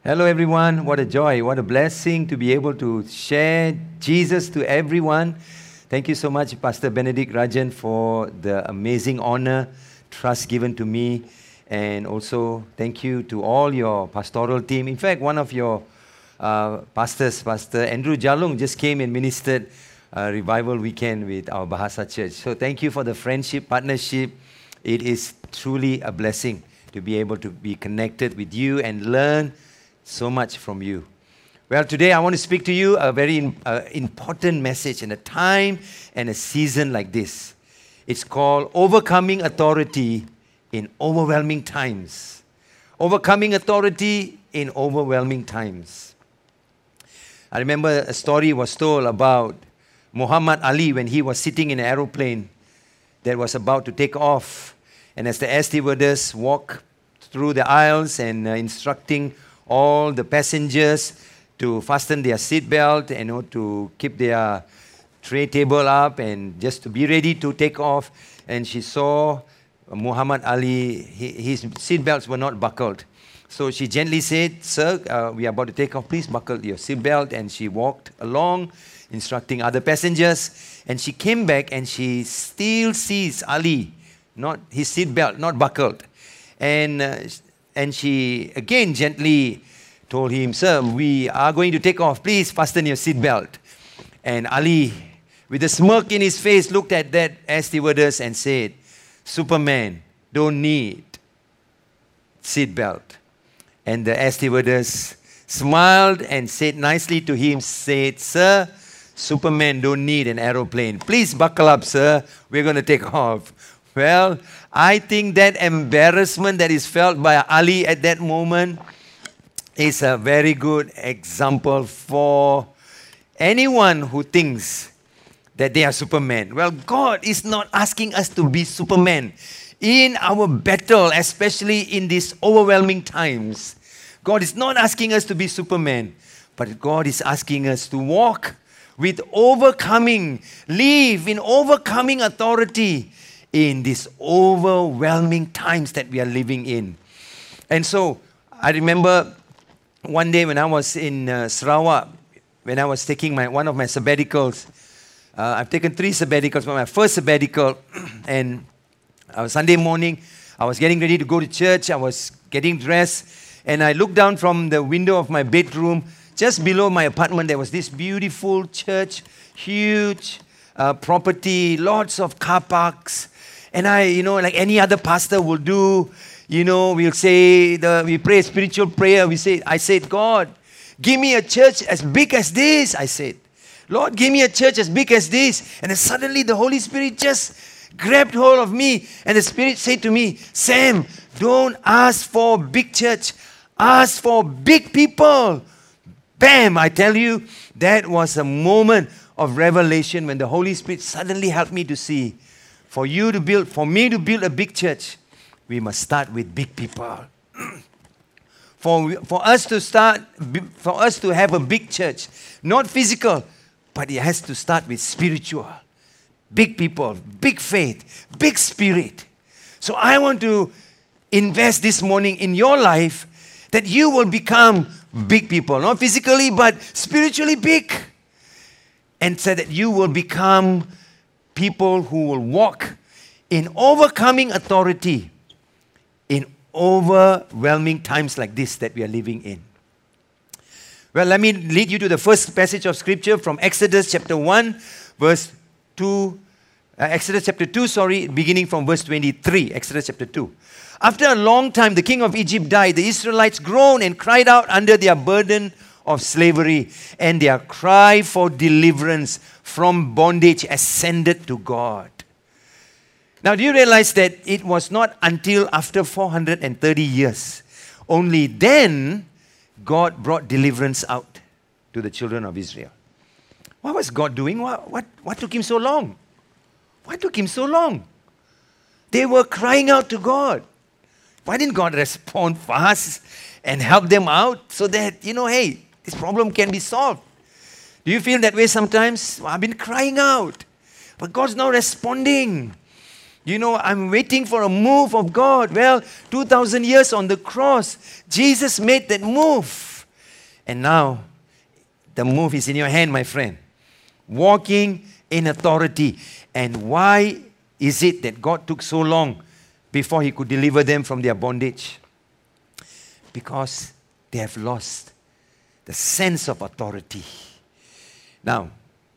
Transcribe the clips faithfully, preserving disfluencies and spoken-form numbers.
Hello everyone, what a joy, what a blessing to be able to share Jesus to everyone. Thank you so much, Pastor Benedict Rajan, for the amazing honor, trust given to me. And also thank you to all your pastoral team. In fact, one of your uh, pastors, Pastor Andrew Jalung, just came and ministered a revival weekend with our Bahasa Church. So thank you for the friendship, partnership. It is truly a blessing to be able to be connected with you and learn so much from you. Well, today I want to speak to you a very in, uh, important message in a time and a season like this. It's called Overcoming Authority in Overwhelming Times. Overcoming Authority in Overwhelming Times. I remember a story was told about Muhammad Ali when he was sitting in an aeroplane that was about to take off. And as the air stewardess walked through the aisles and uh, instructing all the passengers to fasten their seatbelt and you know, to keep their tray table up and just to be ready to take off. And she saw Muhammad Ali, he, his seatbelts were not buckled. So she gently said, "Sir, uh, we are about to take off. Please buckle your seatbelt." And she walked along, instructing other passengers. And she came back and she still sees Ali, not his seatbelt, not buckled. And uh, And she again gently told him, "Sir, we are going to take off. Please fasten your seatbelt." And Ali, with a smirk in his face, looked at that air stewardess and said, "Superman don't need seatbelt." And the air stewardess smiled and said nicely to him, said, "Sir, Superman don't need an aeroplane. Please buckle up, sir. We're going to take off." Well, I think that embarrassment that is felt by Ali at that moment is a very good example for anyone who thinks that they are Superman. Well, God is not asking us to be Superman in our battle, especially in these overwhelming times. God is not asking us to be Superman, but God is asking us to walk with overcoming, live in overcoming authority in these overwhelming times that we are living in. And so, I remember one day when I was in uh, Sarawak, when I was taking my one of my sabbaticals. Uh, I've taken three sabbaticals, but my first sabbatical, and uh, Sunday morning, I was getting ready to go to church, I was getting dressed, and I looked down from the window of my bedroom. Just below my apartment, there was this beautiful church, huge uh, property, lots of car parks. And I, you know, like any other pastor will do, you know, we'll say, the, we pray a spiritual prayer. We say, I said, "God, give me a church as big as this," I said. "Lord, give me a church as big as this." And then suddenly the Holy Spirit just grabbed hold of me. And the Spirit said to me, "Sam, don't ask for big church. Ask for big people." Bam, I tell you, that was a moment of revelation when the Holy Spirit suddenly helped me to see, for you to build, for me to build a big church, we must start with big people. for, for us to start, for us to have a big church, not physical, but it has to start with spiritual. Big people, big faith, big spirit. So I want to invest this morning in your life that you will become big people, not physically, but spiritually big. And so that you will become people who will walk in overcoming authority in overwhelming times like this that we are living in. Well, let me lead you to the first passage of scripture from Exodus chapter one, verse two. Uh, Exodus chapter two, sorry, beginning from verse twenty-three. Exodus chapter two. "After a long time, the king of Egypt died. The Israelites groaned and cried out under their burden of slavery, and their cry for deliverance from bondage ascended to God." Now, do you realize that it was not until after four hundred thirty years, only then God brought deliverance out to the children of Israel? What was God doing? What, what, what took him so long? What took him so long? They were crying out to God. Why didn't God respond fast and help them out so that, you know, hey, this problem can be solved? Do you feel that way sometimes? Well, I've been crying out, but God's not responding. You know, I'm waiting for a move of God. Well, two thousand years on the cross, Jesus made that move. And now, the move is in your hand, my friend. Walking in authority. And why is it that God took so long before He could deliver them from their bondage? Because they have lost the sense of authority. Now,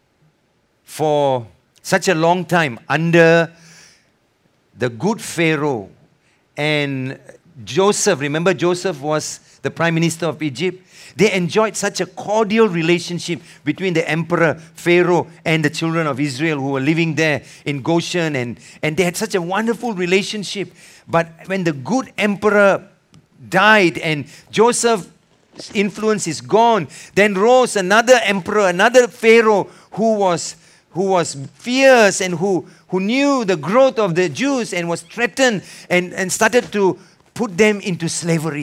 for such a long time, under the good Pharaoh and Joseph, remember Joseph was the prime minister of Egypt? They enjoyed such a cordial relationship between the emperor, Pharaoh, and the children of Israel who were living there in Goshen. And, and they had such a wonderful relationship. But when the good emperor died and Joseph's influence is gone, then rose another emperor, another Pharaoh who was, who was fierce and who, who knew the growth of the Jews and was threatened and, and started to put them into slavery.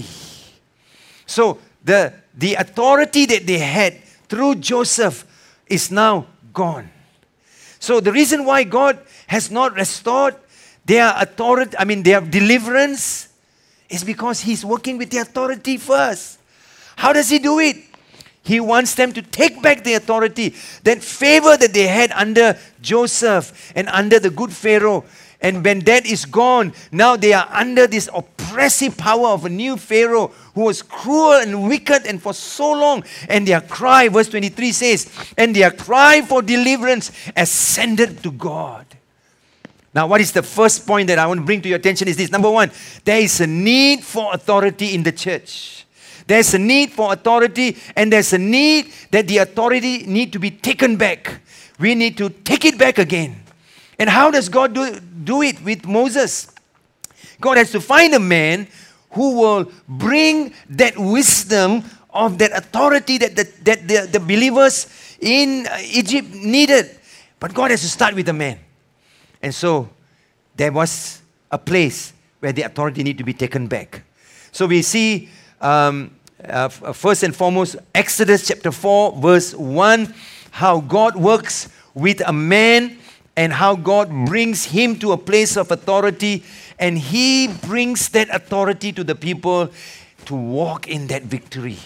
So the, the authority that they had through Joseph is now gone. So the reason why God has not restored their authority, I mean their deliverance, is because He's working with the authority first. How does He do it? He wants them to take back the authority, that favor that they had under Joseph and under the good Pharaoh. And when that is gone, now they are under this oppressive power of a new Pharaoh who was cruel and wicked and for so long. And their cry, verse twenty-three says, and their cry for deliverance ascended to God. Now, what is the first point that I want to bring to your attention is this. Number one, there is a need for authority in the church. There's a need for authority, and there's a need that the authority need to be taken back. We need to take it back again. And how does God do, do it with Moses? God has to find a man who will bring that wisdom of that authority that the, that the, the believers in Egypt needed. But God has to start with a man. And so there was a place where the authority needed to be taken back. So we see um, uh, first and foremost Exodus chapter four verse one, how God works with a man and how God brings him to a place of authority, and He brings that authority to the people to walk in that victory.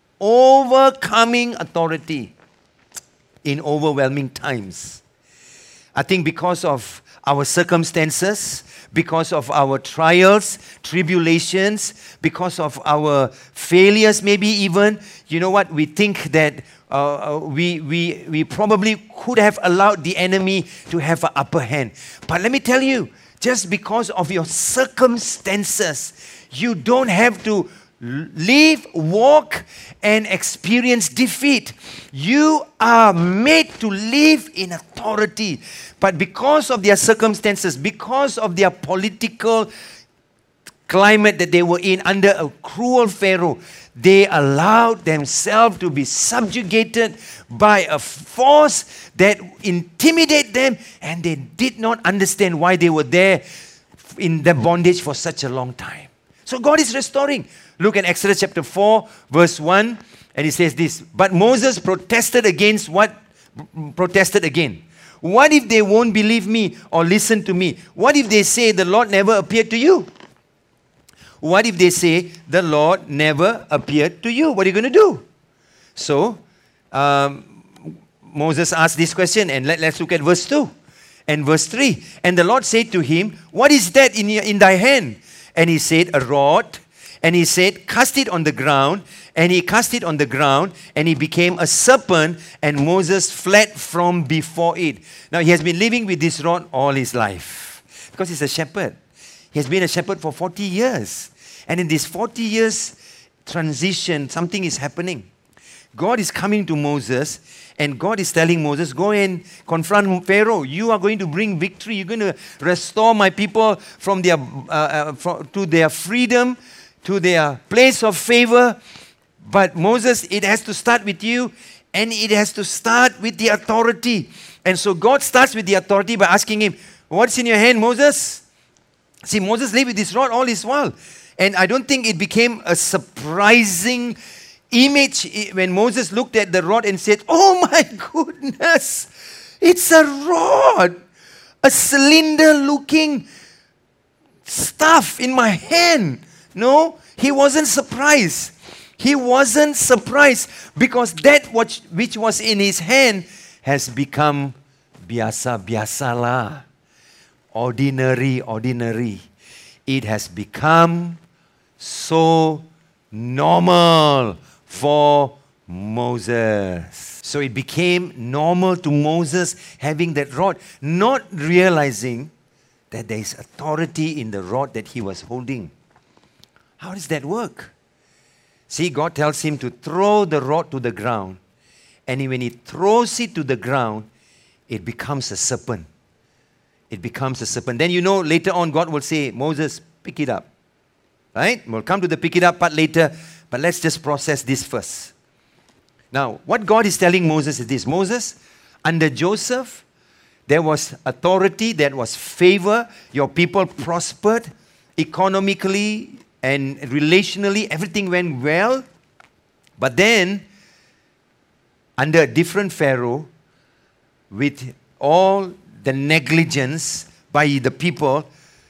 Overcoming authority in overwhelming times. I think because of our circumstances, because of our trials, tribulations, because of our failures maybe even, you know what, we think that uh, we, we, we probably could have allowed the enemy to have an upper hand. But let me tell you, just because of your circumstances, you don't have to live, walk, and experience defeat. You are made to live in authority. But because of their circumstances, because of their political climate that they were in under a cruel Pharaoh, they allowed themselves to be subjugated by a force that intimidated them, and they did not understand why they were there in the bondage for such a long time. So God is restoring. Look at Exodus chapter four, verse one, and He says this, but Moses protested against what? Protested again. What if they won't believe me or listen to me? What if they say the Lord never appeared to you? What if they say the Lord never appeared to you? What are you going to do? So, um, Moses asked this question, and let, let's look at verse two and verse three. And the Lord said to him, what is that in, your, in thy hand? And he said, a rod. And he said, cast it on the ground. And he cast it on the ground, and he became a serpent, and Moses fled from before it. Now, he has been living with this rod all his life because he's a shepherd. He has been a shepherd for forty years. And in this forty years transition, something is happening. God is coming to Moses, and God is telling Moses, go and confront Pharaoh. You are going to bring victory. You're going to restore my people from their, uh, uh, from, to their freedom, to their place of favor. But Moses, it has to start with you, and it has to start with the authority. And so God starts with the authority by asking him, what's in your hand, Moses? See, Moses lived with this rod all his while. And I don't think it became a surprising image when Moses looked at the rod and said, oh my goodness, it's a rod, a cylinder-looking stuff in my hand. No, he wasn't surprised. He wasn't surprised because that which, which was in his hand has become biasa, biasalah. Ordinary, ordinary. It has become so normal for Moses. So it became normal to Moses having that rod, not realizing that there is authority in the rod that he was holding. How does that work? See, God tells him to throw the rod to the ground. And when he throws it to the ground, it becomes a serpent. It becomes a serpent. Then you know later on God will say, Moses, pick it up. Right? We'll come to the pick it up part later. But let's just process this first. Now, what God is telling Moses is this. Moses, under Joseph, there was authority, there was favor. Your people prospered economically and relationally. Everything went well. But then, under a different Pharaoh, with all the negligence by the people,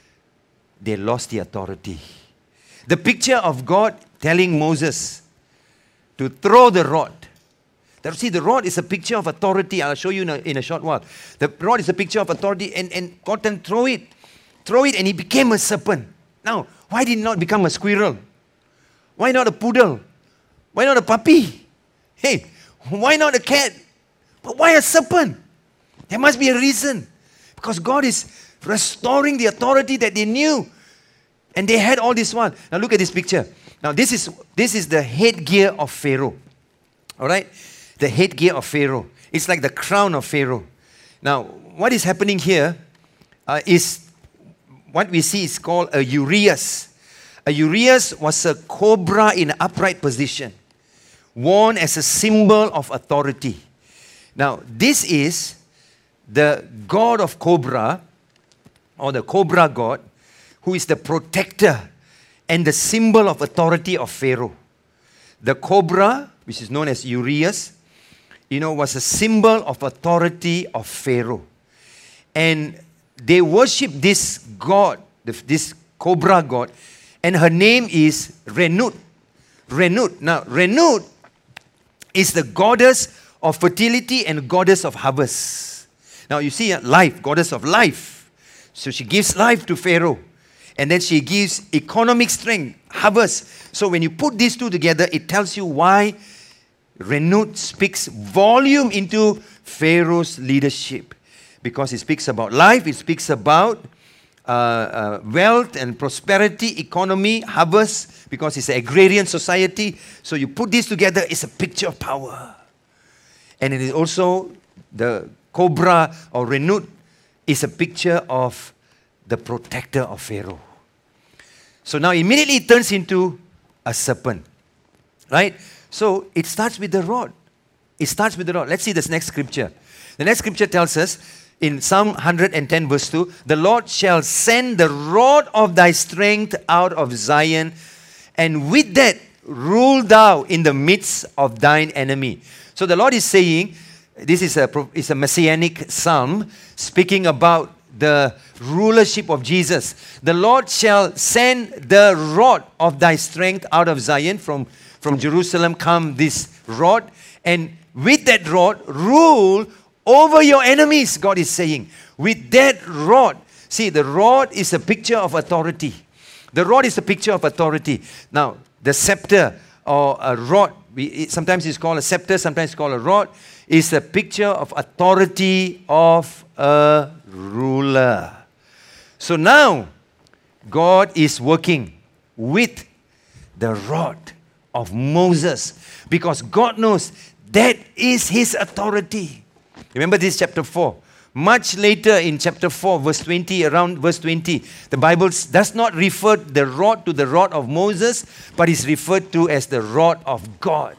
they lost the authority. The picture of God telling Moses to throw the rod. See, the rod is a picture of authority. I'll show you in a, in a short while. The rod is a picture of authority, and, and God can throw it. Throw it, and he became a serpent. Now, why did it not become a squirrel? Why not a poodle? Why not a puppy? Hey, why not a cat? But why a serpent? There must be a reason. Because God is restoring the authority that they knew. And they had all this while. Now look at this picture. Now this is, this is the headgear of Pharaoh. Alright? The headgear of Pharaoh. It's like the crown of Pharaoh. Now, what is happening here uh, is what we see is called a uraeus. A uraeus was a cobra in an upright position, worn as a symbol of authority. Now, this is the god of Cobra, or the Cobra god, who is the protector and the symbol of authority of Pharaoh. The cobra, which is known as uraeus, you know, was a symbol of authority of Pharaoh. And they worship this god, this cobra god, and her name is Renut. Renut. Now, Renut is the goddess of fertility and goddess of harvest. Now, you see, uh, life, goddess of life. So she gives life to Pharaoh. And then she gives economic strength, harvest. So when you put these two together, it tells you why Renut speaks volume into Pharaoh's leadership. Because it speaks about life, it speaks about uh, uh, wealth and prosperity, economy, harvest, because it's an agrarian society. So you put these together, it's a picture of power. And it is also the cobra or Renut is a picture of the protector of Pharaoh. So now immediately it turns into a serpent. Right? So it starts with the rod. It starts with the rod. Let's see this next scripture. The next scripture tells us in Psalm one hundred ten verse two, the Lord shall send the rod of thy strength out of Zion, and with that rule thou in the midst of thine enemy. So the Lord is saying, this is a, is a messianic psalm speaking about the rulership of Jesus. The Lord shall send the rod of thy strength out of Zion. From, from Jerusalem come this rod. And with that rod, rule over your enemies, God is saying. With that rod. See, the rod is a picture of authority. The rod is a picture of authority. Now, the scepter or a rod, we, it, sometimes it's called a scepter, sometimes it's called a rod, is a picture of authority of a ruler. So now, God is working with the rod of Moses because God knows that is his authority. Remember this chapter four. Much later in chapter four, verse twenty, around verse twenty, the Bible does not refer the rod to the rod of Moses, but is referred to as the rod of God.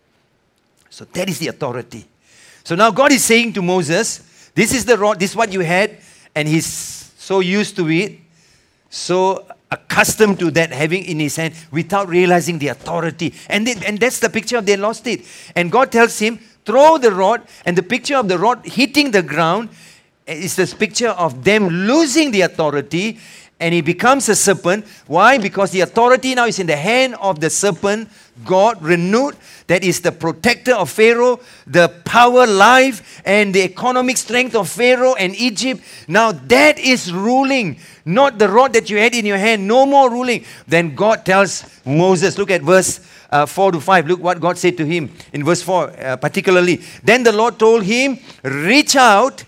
So that is the authority. So now God is saying to Moses, this is the rod, this is what you had, and he's so used to it, so accustomed to that, having in his hand, without realizing the authority. And, they, and that's the picture of they lost it. And God tells him, throw the rod, and the picture of the rod hitting the ground is this picture of them losing the authority and he becomes a serpent. Why? Because the authority now is in the hand of the serpent, God renewed, that is the protector of Pharaoh, the power, life, and the economic strength of Pharaoh and Egypt. Now that is ruling, not the rod that you had in your hand, no more ruling. Then God tells Moses, look at verse uh, four to five, look what God said to him in verse four uh, particularly. Then the Lord told him, reach out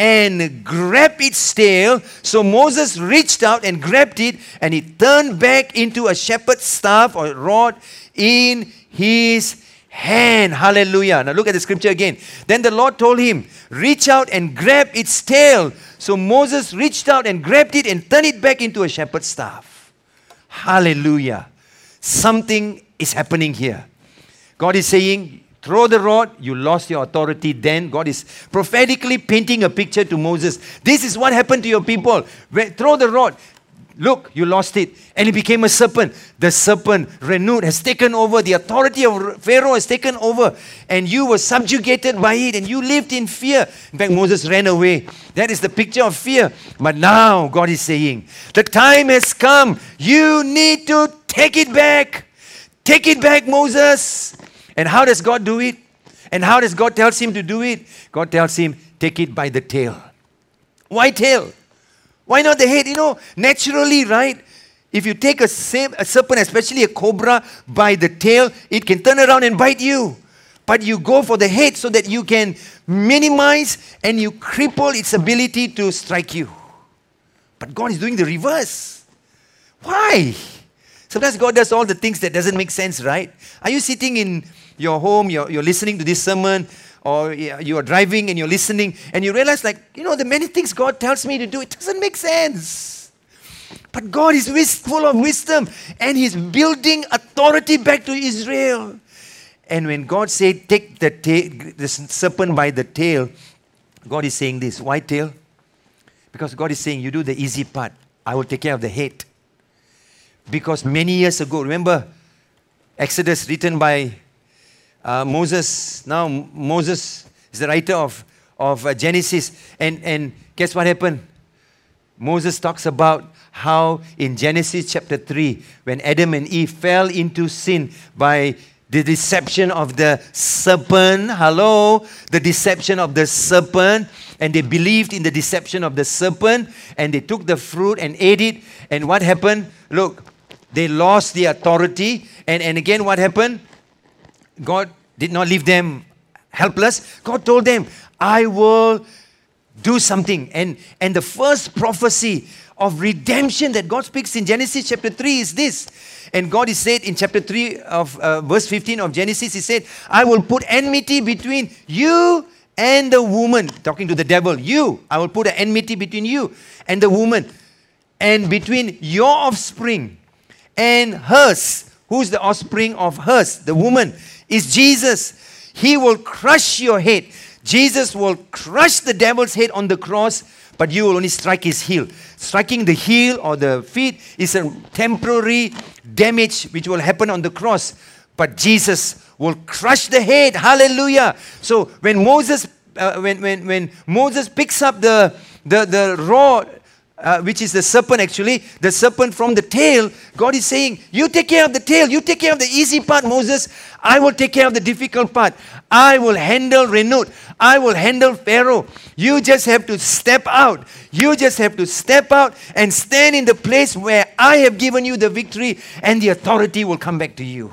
and grab its tail. So Moses reached out and grabbed it, and he turned back into a shepherd's staff or rod in his hand. Hallelujah. Now look at the scripture again. Then the Lord told him, reach out and grab its tail. So Moses reached out and grabbed it and turned it back into a shepherd's staff. Hallelujah. Something is happening here. God is saying, throw the rod, you lost your authority. Then God is prophetically painting a picture to Moses. This is what happened to your people. Throw the rod. Look, you lost it. And it became a serpent. The serpent, renewed, has taken over. The authority of Pharaoh has taken over. And you were subjugated by it. And you lived in fear. In fact, Moses ran away. That is the picture of fear. But now, God is saying, the time has come. You need to take it back. Take it back, Moses. And how does God do it? And how does God tells him to do it? God tells him, take it by the tail. Why tail? Why not the head? You know, naturally, right? If you take a, same, a serpent, especially a cobra, by the tail, it can turn around and bite you. But you go for the head so that you can minimize and you cripple its ability to strike you. But God is doing the reverse. Why? Sometimes God does all the things that doesn't make sense, right? Are you sitting in your home, you're, you're listening to this sermon, or you are driving and you're listening, and you realize, like, you know, the many things God tells me to do, it doesn't make sense. But God is wis- full of wisdom, and He's building authority back to Israel. And when God said, take the, ta- the serpent by the tail, God is saying this. Why tail? Because God is saying, you do the easy part. I will take care of the head. Because many years ago, remember Exodus written by uh, Moses. Now Moses is the writer of, of uh, Genesis. And, and guess what happened? Moses talks about how in Genesis chapter three, when Adam and Eve fell into sin by the deception of the serpent. Hello? The deception of the serpent. And they believed in the deception of the serpent. And they took the fruit and ate it. And what happened? Look. They lost the authority. And, and again, what happened? God did not leave them helpless. God told them, I will do something. And, and the first prophecy of redemption that God speaks in Genesis chapter three is this. And God is said in chapter three of uh, verse fifteen of Genesis, He said, I will put enmity between you and the woman. Talking to the devil. You, I will put an enmity between you and the woman. And between your offspring and hers. Who's the offspring of hers? The woman is Jesus. He will crush your head. Jesus will crush the devil's head on the cross, but you will only strike his heel. Striking the heel or the feet is a temporary damage which will happen on the cross. But Jesus will crush the head. Hallelujah. So when Moses, uh, when, when, when Moses picks up the, the, the rod, Uh, which is the serpent actually, the serpent from the tail, God is saying, you take care of the tail, you take care of the easy part, Moses. I will take care of the difficult part. I will handle renewed. I will handle Pharaoh. You just have to step out. You just have to step out and stand in the place where I have given you the victory, and the authority will come back to you.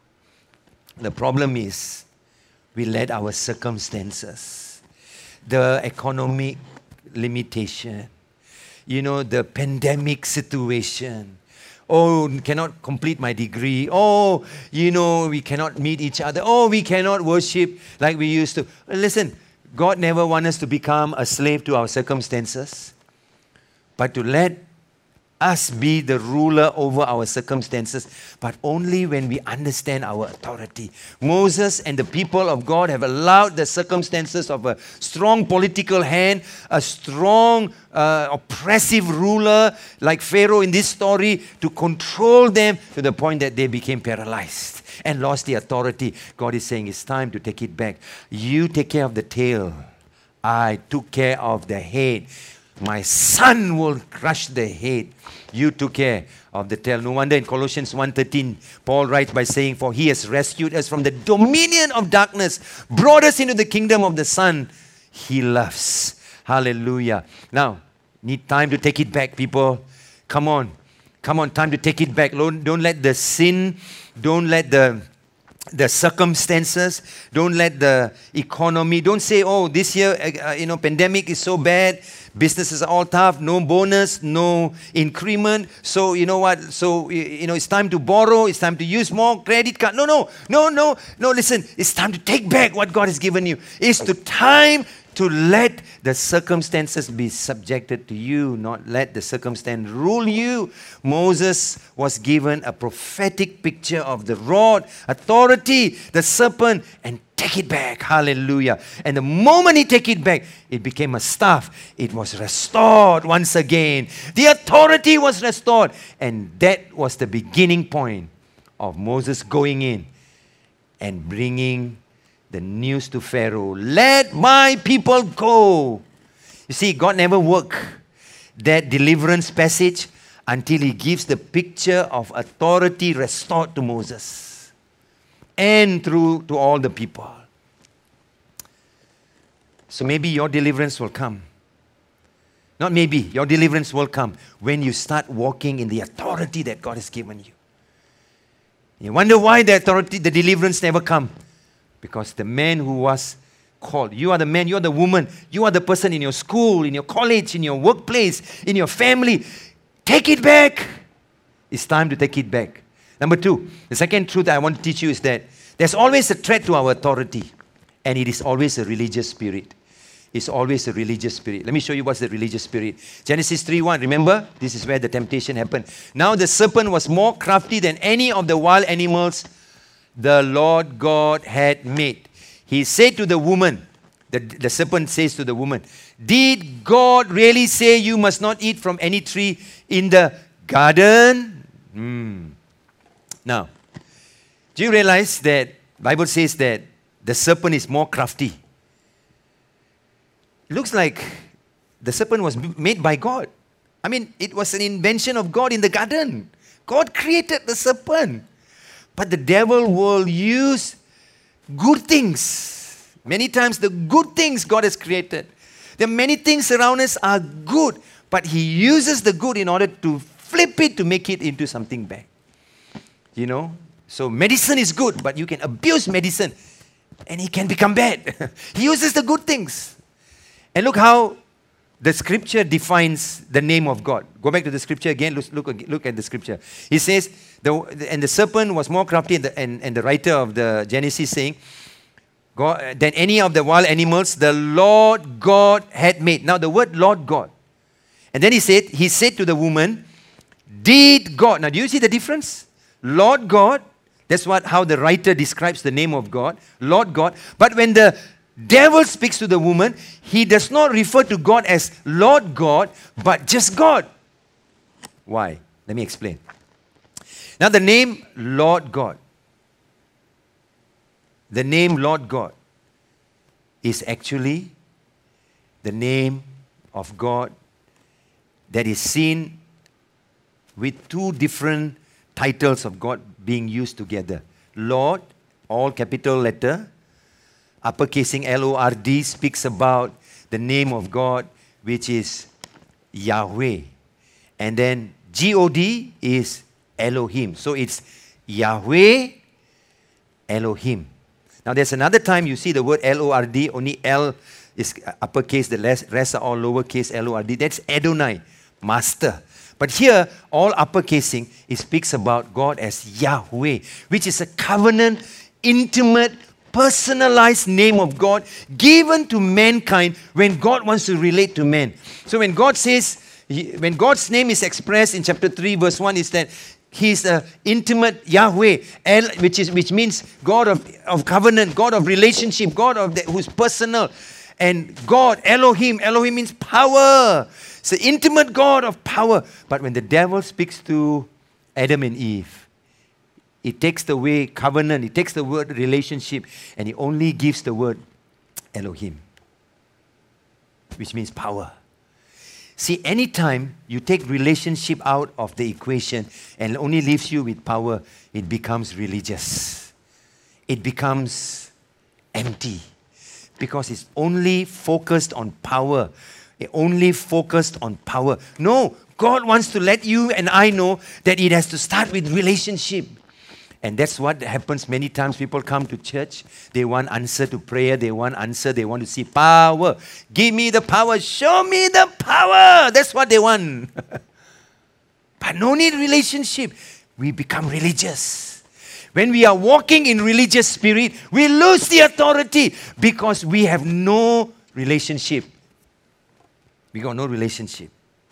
The problem is, we let our circumstances, the economic limitation, you know, the pandemic situation. Oh, cannot complete my degree. Oh, you know, we cannot meet each other. Oh, we cannot worship like we used to. Listen, God never wants us to become a slave to our circumstances, but to let us be the ruler over our circumstances, but only when we understand our authority. Moses and the people of God have allowed the circumstances of a strong political hand, a strong uh, oppressive ruler like Pharaoh in this story, to control them to the point that they became paralyzed and lost the authority. God is saying it's time to take it back. You take care of the tail. I took care of the head. My son will crush the head. You took care of the tail. No wonder in Colossians one thirteen, Paul writes by saying, for he has rescued us from the dominion of darkness, brought us into the kingdom of the Son he loves. Hallelujah. Now, need time to take it back, people. Come on. Come on, time to take it back. Don't, don't let the sin, don't let the the circumstances, don't let the economy, don't say, oh, this year, uh, you know, pandemic is so bad, businesses are all tough, no bonus, no increment, so you know what, so, you know, it's time to borrow, it's time to use more credit card. No, no, no, no, no, listen, it's time to take back what God has given you. It's the time to let the circumstances be subjected to you, not let the circumstance rule you. Moses was given a prophetic picture of the rod, authority, the serpent, and take it back. Hallelujah. And the moment he take it back, it became a staff. It was restored once again. The authority was restored. And that was the beginning point of Moses going in and bringing the news to Pharaoh. Let my people go. You see, God never worked that deliverance passage until he gives the picture of authority restored to Moses and through to all the people. So maybe your deliverance will come. Not maybe, your deliverance will come when you start walking in the authority that God has given you. You wonder why the authority, the deliverance never come. Because the man who was called, you are the man, you are the woman, you are the person in your school, in your college, in your workplace, in your family. Take it back. It's time to take it back. Number two, the second truth I want to teach you is that there's always a threat to our authority, and it is always a religious spirit. It's always a religious spirit. Let me show you what's the religious spirit. Genesis three one, remember? This is where the temptation happened. Now the serpent was more crafty than any of the wild animals the Lord God had made. He said to the woman, the, the serpent says to the woman, did God really say you must not eat from any tree in the garden? Hmm. Now, do you realize that the Bible says that the serpent is more crafty? It looks like the serpent was made by God. I mean, it was an invention of God in the garden. God created the serpent. But the devil will use good things. Many times the good things God has created. There are many things around us are good, but he uses the good in order to flip it to make it into something bad. You know? So medicine is good, but you can abuse medicine and it can become bad. He uses the good things. And look how the scripture defines the name of God. Go back to the scripture again. Look, look, look at the scripture. He says, the, and the serpent was more crafty, and the, and, and the writer of the Genesis saying, God, than any of the wild animals the Lord God had made. Now the word Lord God. And then he said, he said to the woman, did God. Now do you see the difference? Lord God, that's what how the writer describes the name of God. Lord God. But when the devil speaks to the woman, he does not refer to God as Lord God, but just God. Why? Let me explain. Now the name Lord God, the name Lord God is actually the name of God that is seen with two different titles of God being used together. Lord, all capital letter, uppercasing L O R D speaks about the name of God, which is Yahweh. And then G O D is Elohim. So it's Yahweh, Elohim. Now there's another time you see the word L O R D, only L is uppercase, the rest are all lowercase L O R D. That's Adonai, Master. But here, all uppercasing, it speaks about God as Yahweh, which is a covenant, intimate, personalized name of God given to mankind when God wants to relate to man. So when God says, when God's name is expressed in chapter three, verse one, is that He is an intimate Yahweh, El, which is which means God of, of covenant, God of relationship, God of the, who's personal. And God, Elohim, Elohim means power. It's an intimate God of power. But when the devil speaks to Adam and Eve, it takes the way covenant, it takes the word relationship, and he only gives the word Elohim, which means power. See, anytime you take relationship out of the equation and only leaves you with power, it becomes religious. It becomes empty. Because it's only focused on power. It only focused on power. No, God wants to let you and I know that it has to start with relationship. And that's what happens many times. People come to church. They want answer to prayer. They want answer. They want to see power. Give me the power. Show me the power. That's what they want. But no need relationship. We become religious. When we are walking in religious spirit, we lose the authority because we have no relationship. We got no relationship.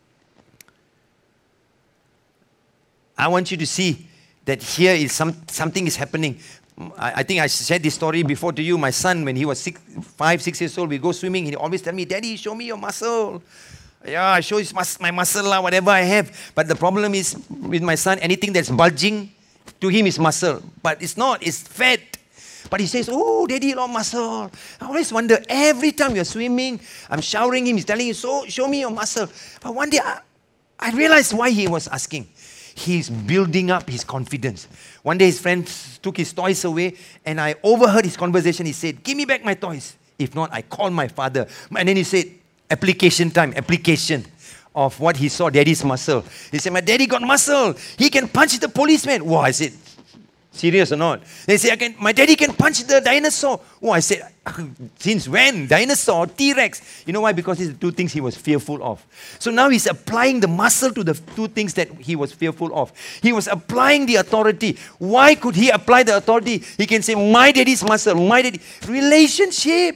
I want you to see that here is some, something is happening. I, I think I shared this story before to you. My son, when he was six, five, six years old, we go swimming. He always tell me, Daddy, show me your muscle. Yeah, I show his mus my muscle, lah, whatever I have. But the problem is with my son, anything that's bulging, to him is muscle. But it's not, it's fat. But he says, oh, Daddy, a lot of muscle. I always wonder, every time you're swimming, I'm showering him, he's telling you, so show me your muscle. But one day, I, I realized why he was asking. He's building up his confidence. One day his friend took his toys away and I overheard his conversation. He said, give me back my toys. If not, I call my father. And then he said, application time, application of what he saw, Daddy's muscle. He said, my daddy got muscle. He can punch the policeman. Wow, I said, serious or not? They say, I can, my daddy can punch the dinosaur. Oh, I said, since when? Dinosaur, T-Rex. You know why? Because these are the two things he was fearful of. So now he's applying the muscle to the two things that he was fearful of. He was applying the authority. Why could he apply the authority? He can say, my daddy's muscle, my daddy. Relationship.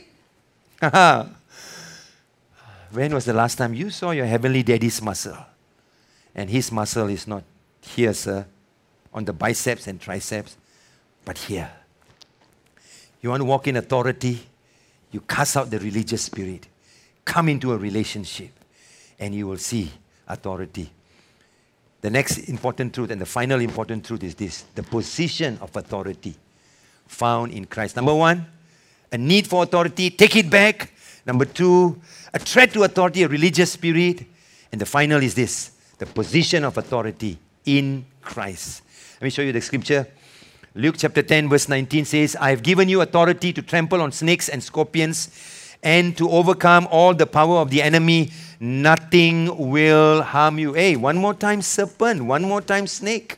When was the last time you saw your heavenly daddy's muscle? And his muscle is not here, sir, on the biceps and triceps, but here. You want to walk in authority, you cast out the religious spirit. Come into a relationship, and you will see authority. The next important truth, and the final important truth is this: the position of authority found in Christ. Number one, a need for authority, take it back. Number two, a threat to authority, a religious spirit. And the final is this: the position of authority in Christ. Let me show you the scripture. Luke chapter ten verse nineteen says, I have given you authority to trample on snakes and scorpions and to overcome all the power of the enemy. Nothing will harm you. Hey, one more time serpent, one more time snake.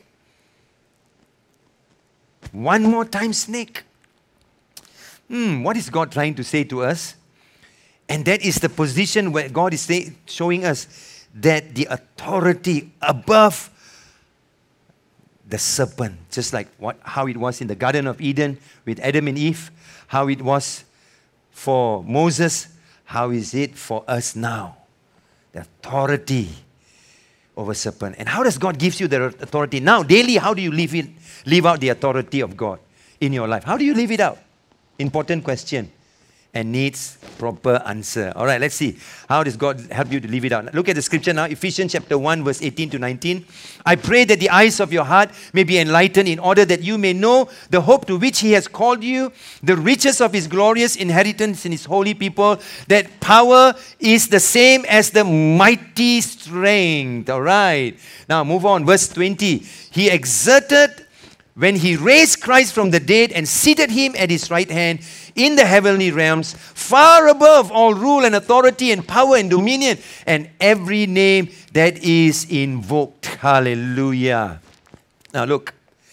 One more time snake. Hmm, what is God trying to say to us? And that is the position where God is say, showing us that the authority above the serpent, just like what, how it was in the Garden of Eden with Adam and Eve, how it was for Moses, how is it for us now? The authority over serpent. And how does God give you the authority? Now, daily, how do you live, it, live out the authority of God in your life? How do you live it out? Important question. And needs proper answer. All right, let's see. How does God help you to live it out? Look at the scripture now. Ephesians chapter one, verse eighteen to nineteen. I pray that the eyes of your heart may be enlightened in order that you may know the hope to which He has called you, the riches of His glorious inheritance in His holy people, that power is the same as the mighty strength. All right. Now move on. Verse twenty. He exerted when He raised Christ from the dead and seated Him at His right hand in the heavenly realms, far above all rule and authority and power and dominion and every name that is invoked. Hallelujah. Now look,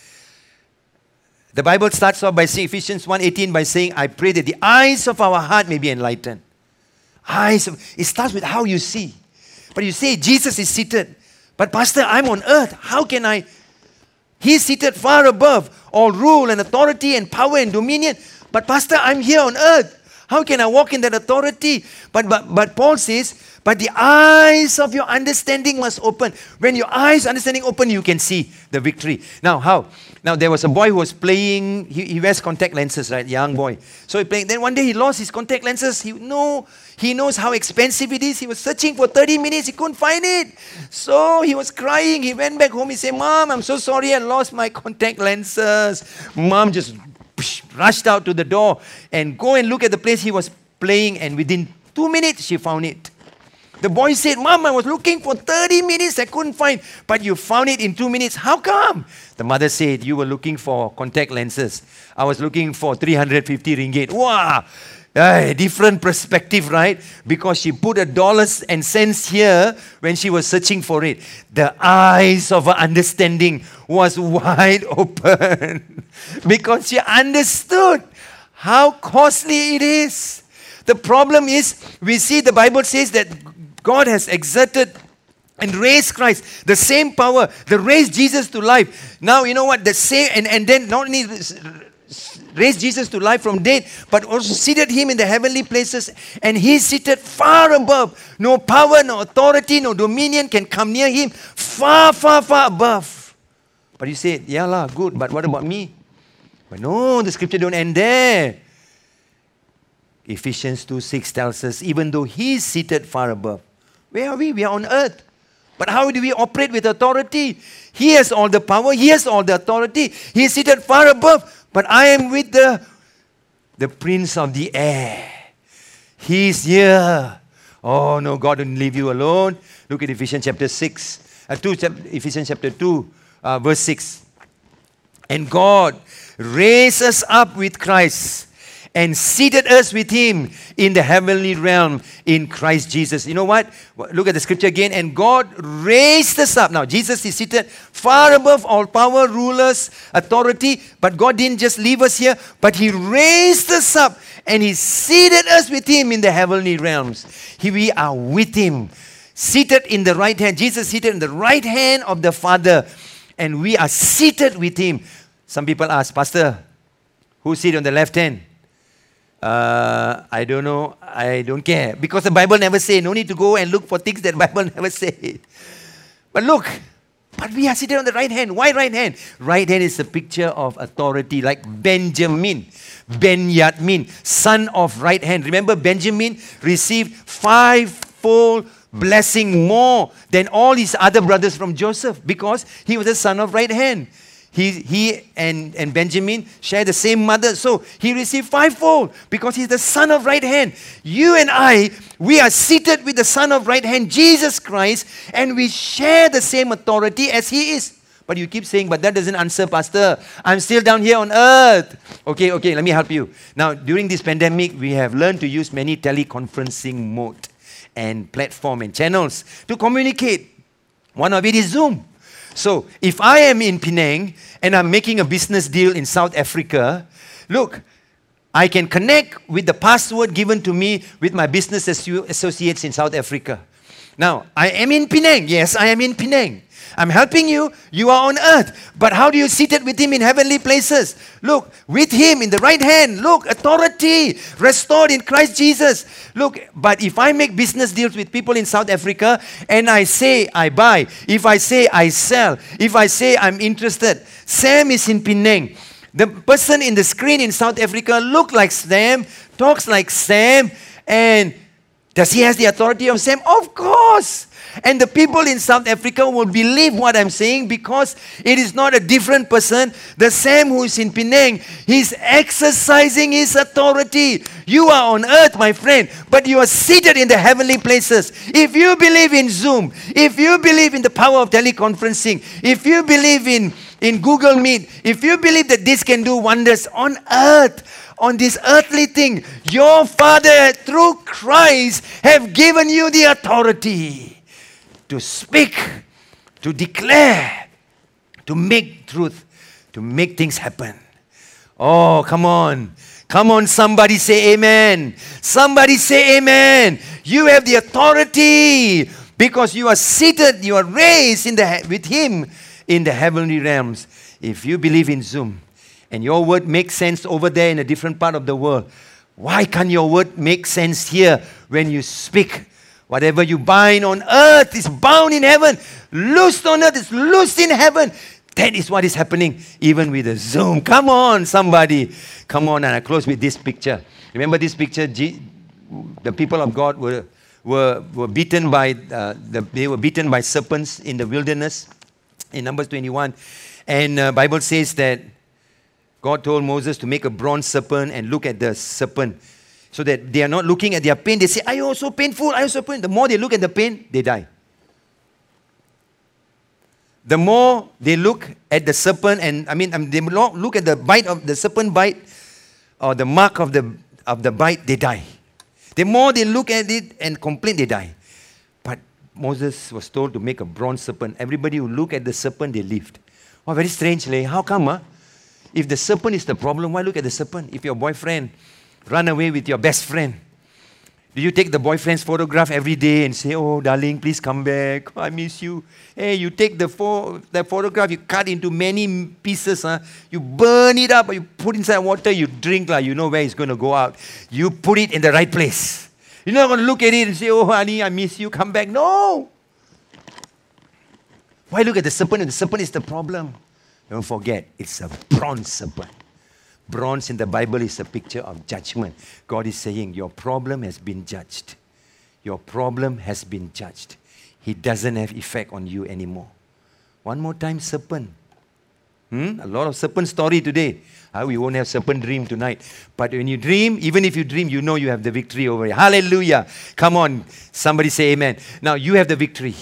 the Bible starts off by saying, Ephesians one eighteen, by saying, I pray that the eyes of our heart may be enlightened. Eyes of, it starts with how you see. But you say, Jesus is seated. But Pastor, I'm on earth. How can I? He's seated far above all rule and authority and power and dominion. But Pastor, I'm here on earth. How can I walk in that authority? But, but, but Paul says, but the eyes of your understanding must open. When your eyes understanding open, you can see the victory. Now, how? Now, there was a boy who was playing, he, he wears contact lenses, right? Young boy. So he playing. Then one day he lost his contact lenses. He, no, he knows how expensive it is. He was searching for thirty minutes. He couldn't find it. So he was crying. He went back home. He said, Mom, I'm so sorry I lost my contact lenses. Mom just rushed out to the door and go and look at the place he was playing, and within two minutes she found it. The boy said, Mom, I was looking for thirty minutes, I couldn't find, but you found it in two minutes. How come? The mother said, you were looking for contact lenses. I was looking for three hundred fifty ringgit. Wow! Uh, different perspective, right? Because she put a dollars and cents here when she was searching for it. The eyes of her understanding was wide open because she understood how costly it is. The problem is, we see the Bible says that God has exerted and raised Christ, the same power that raised Jesus to life. Now, you know what? The same, and, and then not only raised Jesus to life from dead, but also seated him in the heavenly places, and he's seated far above. No power, no authority, no dominion can come near him. Far, far, far above. But you say, yeah lah, good, but what about me? But no, the scripture don't end there. Ephesians two six tells us, even though he's seated far above, where are we? We are on earth. But how do we operate with authority? He has all the power. He has all the authority. He is seated far above. But I am with the, the Prince of the air. He's here. Oh no, God didn't leave you alone. Look at Ephesians chapter six. Uh, two, Ephesians chapter two, uh, verse six. And God raised us up with Christ and seated us with him in the heavenly realm in Christ Jesus. You know what? Look at the scripture again. And God raised us up. Now, Jesus is seated far above all power, rulers, authority. But God didn't just leave us here, but he raised us up and he seated us with him in the heavenly realms. Here we are with him, seated in the right hand. Jesus seated in the right hand of the Father, and we are seated with him. Some people ask, Pastor, who's seated on the left hand? Uh, I don't know. I don't care. Because the Bible never says. No need to go and look for things that the Bible never says. But look, but we are seated on the right hand. Why right hand? Right hand is a picture of authority, like Benjamin. Benjamin, son of right hand. Remember, Benjamin received fivefold blessing more than all his other brothers from Joseph because he was the son of right hand. He, he and, and Benjamin share the same mother. So he received fivefold because he's the son of right hand. You and I, we are seated with the son of right hand, Jesus Christ, and we share the same authority as he is. But you keep saying, but that doesn't answer, Pastor. I'm still down here on earth. Okay, okay, let me help you. Now, during this pandemic, we have learned to use many teleconferencing mode and platform and channels to communicate. One of it is Zoom. So, if I am in Penang and I'm making a business deal in South Africa, look, I can connect with the password given to me with my business associates in South Africa. Now, I am in Penang. Yes, I am in Penang. I'm helping you. You are on earth. But how do you sit it with him in heavenly places? Look, with him in the right hand. Look, authority restored in Christ Jesus. Look, but if I make business deals with people in South Africa and I say I buy, if I say I sell, if I say I'm interested, Sam is in Penang. The person in the screen in South Africa looks like Sam, talks like Sam, and does he have the authority of Sam? Of course. And the people in South Africa will believe what I'm saying because it is not a different person. The Sam who is in Penang, he's exercising his authority. You are on earth, my friend, but you are seated in the heavenly places. If you believe in Zoom, if you believe in the power of teleconferencing, if you believe in, in Google Meet, if you believe that this can do wonders on earth, on this earthly thing, your Father through Christ have given you the authority to speak, to declare, to make truth, to make things happen. Oh, come on. Come on, somebody say amen. Somebody say amen. You have the authority because you are seated, you are raised in the with him in the heavenly realms. If you believe in Zoom and your word makes sense over there in a different part of the world, why can't your word make sense here when you speak? Whatever you bind on earth is bound in heaven. Loosed on earth is loosed in heaven. That is what is happening even with the Zoom. Come on, somebody. Come on, and I close with this picture. Remember this picture? G- the people of God were, were, were beaten by, uh, the, they were beaten by serpents in the wilderness in Numbers twenty-one. And the uh, Bible says that God told Moses to make a bronze serpent and look at the serpent. So that they are not looking at their pain. They say, "Ayo, so painful, ayo, so painful." The more they look at the pain, they die. The more they look at the serpent, and I mean, um, they look at the bite of the serpent bite, or the mark of the of the bite, they die. The more they look at it and complain, they die. But Moses was told to make a bronze serpent. Everybody who look at the serpent, they lived. Oh, very strangely. How come? Huh? If the serpent is the problem, why look at the serpent? If your boyfriend run away with your best friend, do you take the boyfriend's photograph every day and say, "Oh, darling, please come back. I miss you." Hey, you take the, pho the photograph, you cut into many pieces. Huh? You burn it up, or you put inside water, you drink. Like, you know where it's going to go out. You put it in the right place. You're not going to look at it and say, "Oh, honey, I miss you. Come back." No. Why look at the serpent? The serpent is the problem. Don't forget, it's a bronze serpent. Bronze in the Bible is a picture of judgment. God is saying, your problem has been judged. Your problem has been judged. He doesn't have effect on you anymore. One more time, serpent. Hmm? A lot of serpent story today. Uh, we won't have serpent dream tonight. But when you dream, even if you dream, you know you have the victory over it. Hallelujah. Come on. Somebody say amen. Now, you have the victory.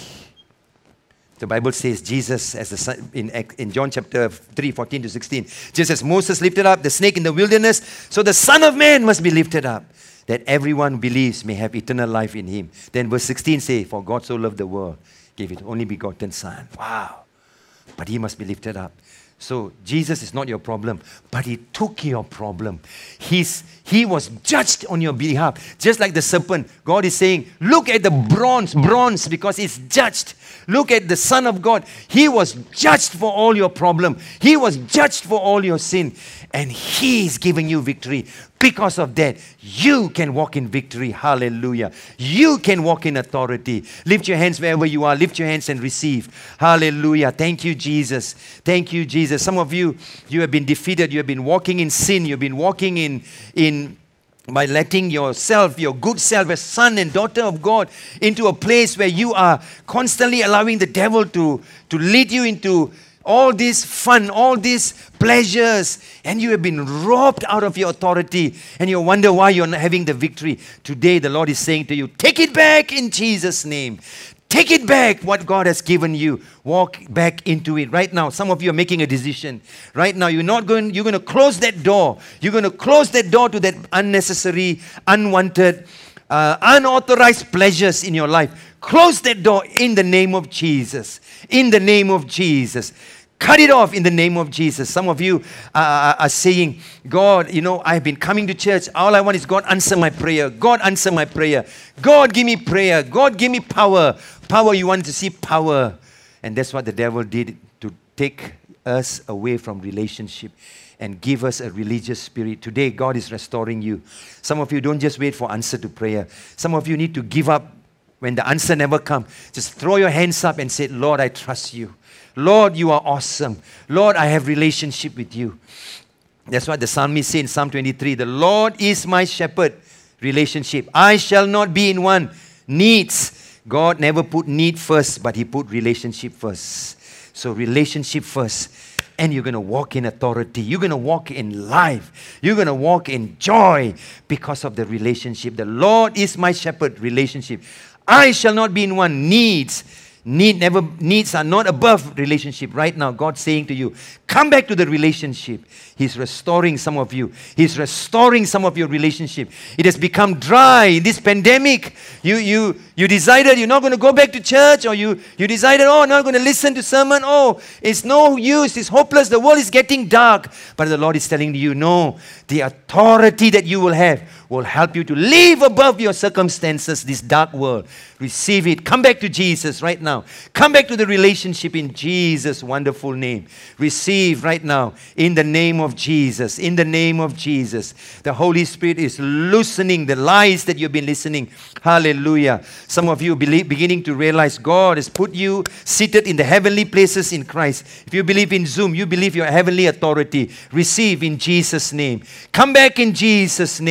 The Bible says Jesus, as the son, in, in John chapter three, fourteen to sixteen, just as Moses lifted up the snake in the wilderness, so the Son of Man must be lifted up, that everyone who believes may have eternal life in him. Then verse sixteen says, for God so loved the world, gave his only begotten Son. Wow. But he must be lifted up. So Jesus is not your problem, but he took your problem. He's, he was judged on your behalf. Just like the serpent, God is saying, look at the bronze, bronze, because it's judged. Look at the Son of God. He was judged for all your problem. He was judged for all your sin. And he is giving you victory. Because of that, you can walk in victory. Hallelujah. You can walk in authority. Lift your hands wherever you are. Lift your hands and receive. Hallelujah. Thank you, Jesus. Thank you, Jesus. Some of you, you have been defeated. You have been walking in sin. You've been walking in, in by letting yourself, your good self, as son and daughter of God, into a place where you are constantly allowing the devil to, to lead you into all this fun, all these pleasures, and you have been robbed out of your authority, and you wonder why you're not having the victory. Today, the Lord is saying to you, take it back in Jesus' name. Take it back, what God has given you. Walk back into it. Right now, some of you are making a decision. Right now, you're not going, you're going to close that door. You're going to close that door to that unnecessary, unwanted, uh, unauthorized pleasures in your life. Close that door in the name of Jesus. In the name of Jesus. Cut it off in the name of Jesus. Some of you uh, are saying, God, you know, I've been coming to church. All I want is God answer my prayer. God answer my prayer. God give me prayer. God give me power. Power, you want to see power. And that's what the devil did to take us away from relationship and give us a religious spirit. Today, God is restoring you. Some of you don't just wait for answer to prayer. Some of you need to give up when the answer never comes. Just throw your hands up and say, Lord, I trust you. Lord, you are awesome. Lord, I have relationship with you. That's what the psalmist says in Psalm twenty-three. The Lord is my shepherd. Relationship. I shall not be in want. Needs. God never put need first, but he put relationship first. So relationship first. And you're going to walk in authority. You're going to walk in life. You're going to walk in joy because of the relationship. The Lord is my shepherd. Relationship. I shall not be in want. Needs. Need never needs are not above relationship. Right now, God's saying to you, come back to the relationship. He's restoring some of you. He's restoring some of your relationship. It has become dry in this pandemic. You you you decided you're not going to go back to church, or you you decided, oh, I'm not going to listen to sermon. Oh, it's no use. It's hopeless. The world is getting dark. But the Lord is telling you, no, the authority that you will have will help you to live above your circumstances, this dark world. Receive it. Come back to Jesus right now. Come back to the relationship in Jesus' wonderful name. Receive right now in the name of Jesus. In the name of Jesus. The Holy Spirit is loosening the lies that you've been listening. Hallelujah. Some of you believe, beginning to realize God has put you seated in the heavenly places in Christ. If you believe in Zoom, you believe your heavenly authority. Receive in Jesus' name. Come back in Jesus' name.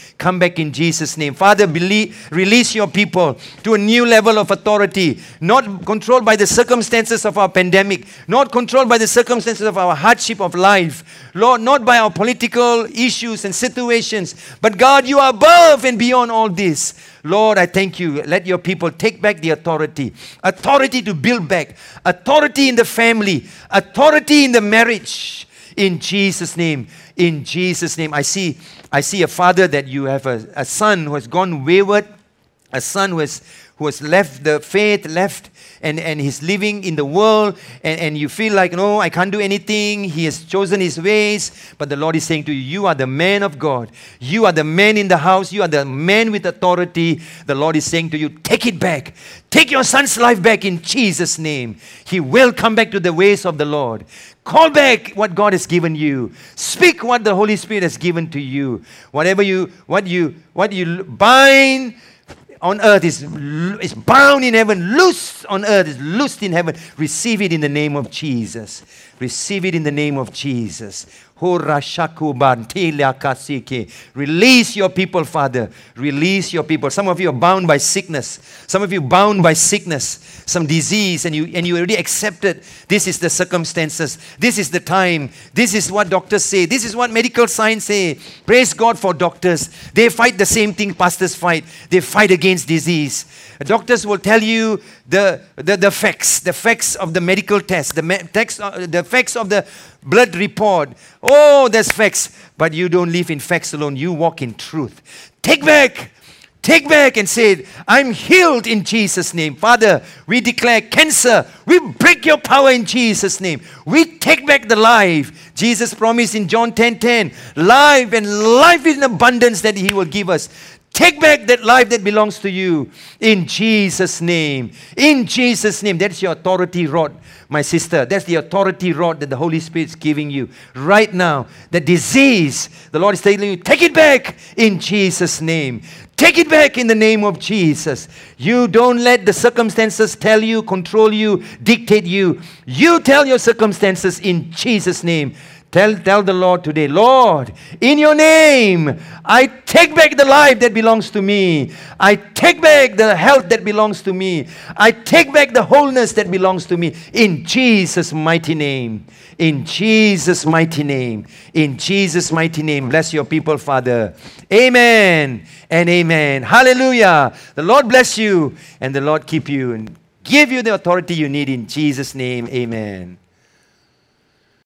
come back in Jesus' name. Father, believe, release your people to a new level of authority, not controlled by the circumstances of our pandemic, not controlled by the circumstances of our hardship of life, Lord, not by our political issues and situations, but God, you are above and beyond all this. Lord, I thank you. Let your people take back the authority. Authority to build back. Authority in the family. Authority in the marriage. In Jesus' name. In Jesus' name. I see, I see a father that you have a, a son who has gone wayward. A son who has, who has left the faith, left and, and he's living in the world, and, and you feel like, no, I can't do anything. He has chosen his ways. But the Lord is saying to you, you are the man of God. You are the man in the house. You are the man with authority. The Lord is saying to you, take it back. Take your son's life back in Jesus' name. He will come back to the ways of the Lord. Call back what God has given you. Speak what the Holy Spirit has given to you. Whatever you, what you, what you bind on earth is, is bound in heaven. Loose on earth is loosed in heaven. Receive it in the name of Jesus. Receive it in the name of Jesus. Release your people, Father. Release your people. Some of you are bound by sickness. Some of you bound by sickness, some disease, and you and you already accepted this is the circumstances. This is the time. This is what doctors say. This is what medical science say. Praise God for doctors. They fight the same thing pastors fight. They fight against disease. Doctors will tell you the, the, the facts, the facts of the medical test, the, me, text, uh, the facts of the blood report. Oh, there's facts. But you don't live in facts alone. You walk in truth. Take back. Take back and say, I'm healed in Jesus' name. Father, we declare cancer. We break your power in Jesus' name. We take back the life. Jesus promised in John ten ten, life and life in abundance that He will give us. Take back that life that belongs to you in Jesus' name. In Jesus' name. That's your authority rod, my sister. That's the authority rod that the Holy Spirit is giving you right now. The disease, the Lord is telling you, take it back in Jesus' name. Take it back in the name of Jesus. You don't let the circumstances tell you, control you, dictate you. You tell your circumstances in Jesus' name. Tell, tell the Lord today, Lord, in your name, I take back the life that belongs to me. I take back the health that belongs to me. I take back the wholeness that belongs to me. In Jesus' mighty name. In Jesus' mighty name. In Jesus' mighty name. Bless your people, Father. Amen and amen. Hallelujah. The Lord bless you and the Lord keep you and give you the authority you need in Jesus' name. Amen.